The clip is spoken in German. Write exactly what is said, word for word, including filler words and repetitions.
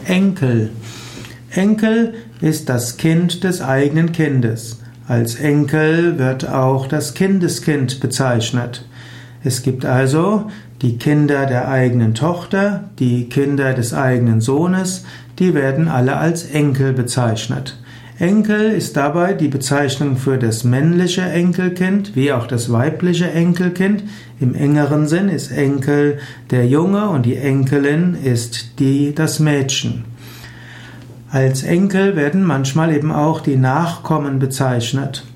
Enkel. Enkel ist das Kind des eigenen Kindes. Als Enkel wird auch das Kindeskind bezeichnet. Es gibt also die Kinder der eigenen Tochter, die Kinder des eigenen Sohnes, die werden alle als Enkel bezeichnet. Enkel ist dabei die Bezeichnung für das männliche Enkelkind wie auch das weibliche Enkelkind. Im engeren Sinn ist Enkel der Junge und die Enkelin ist die, das Mädchen. Als Enkel werden manchmal eben auch die Nachkommen bezeichnet.